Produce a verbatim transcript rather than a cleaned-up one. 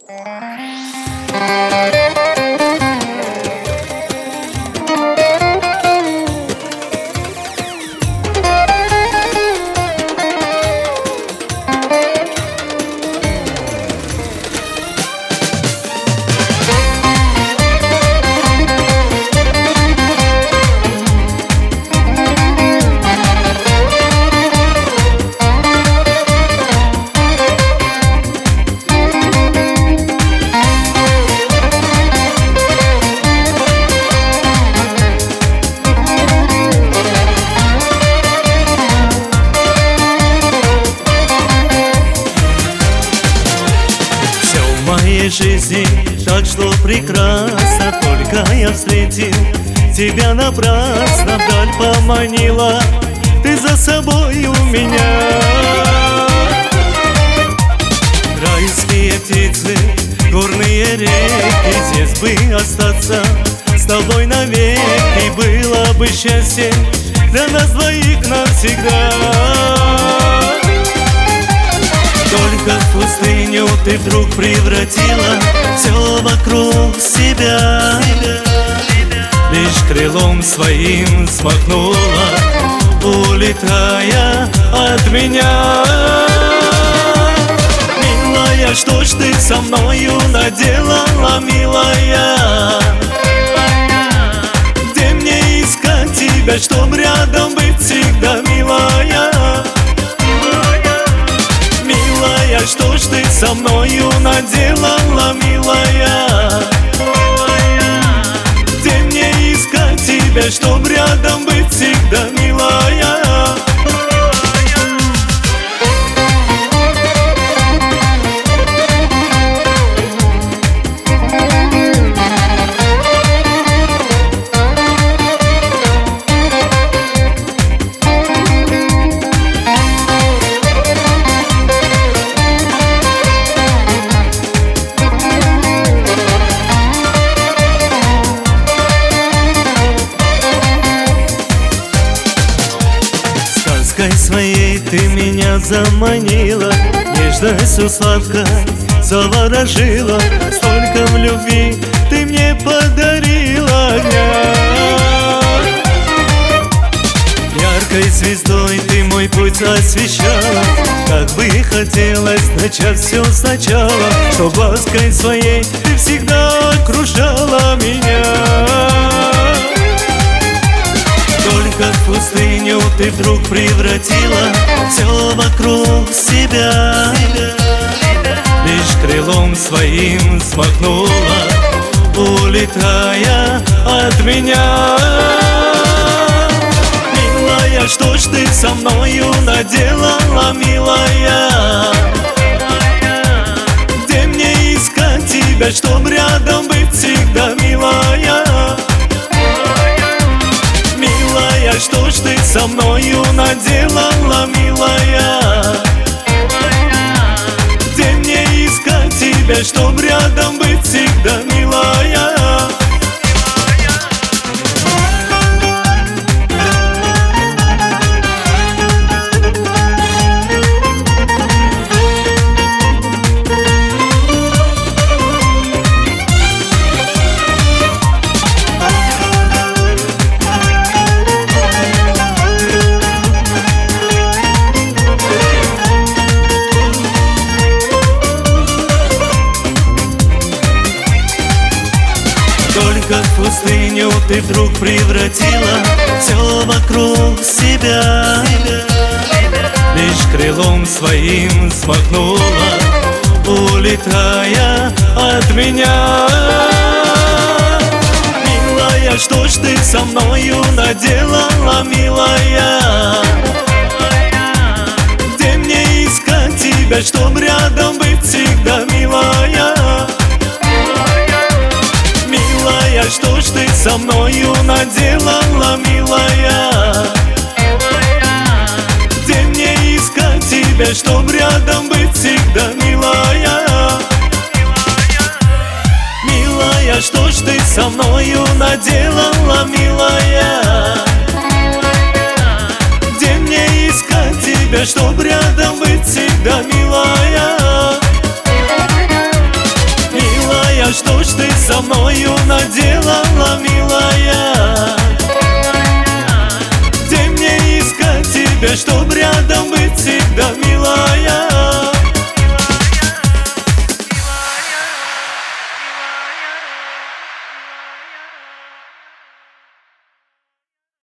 Жизни так шло прекрасно, только я встретил тебя напрасно. Вдаль поманила ты за собой у меня. Райские птицы, горные реки, здесь бы остаться с тобой навеки. Было бы счастье для нас двоих навсегда. Только в пустыню ты вдруг превратила все вокруг себя. Лишь крылом своим смахнула, улетая от меня. Милая, что ж ты со мною наделала, милая? Где мне искать тебя, чтоб рядом быть всегда, милая? Что ж ты со мною наделала, милая? Где мне искать тебя, чтоб рядом быть всегда, милая? Своей ты меня заманила, нежностью сладкой заворожила. Столько в любви ты мне подарила огня. Яркой звездой ты мой путь освещала. Как бы хотелось начать все сначала, чтоб лаской своей ты всегда окружала меня. Только в пустыню ты вдруг превратила все вокруг себя. Лишь крылом своим смахнула, улетая от меня. Милая, что ж ты со мною наделала, милая? Где мне искать тебя, чтоб рядом быть всегда, милая? Что ж ты со мною наделала, милая? Где мне искать тебя, чтоб рядом быть всегда, милая? Только в пустыню ты вдруг превратила все вокруг себя. Лишь крылом своим смахнула, улетая от меня. Милая, что ж ты со мною наделала, милая? Где мне искать тебя, чтоб рядом быть всегда, милая? Что ж ты со мною наделала, милая? Где мне искать тебя, чтоб рядом быть всегда, милая? Милая, что ж ты со мною наделала, милая? Где мне искать тебя, чтоб рядом быть всегда, милая? со мною надела.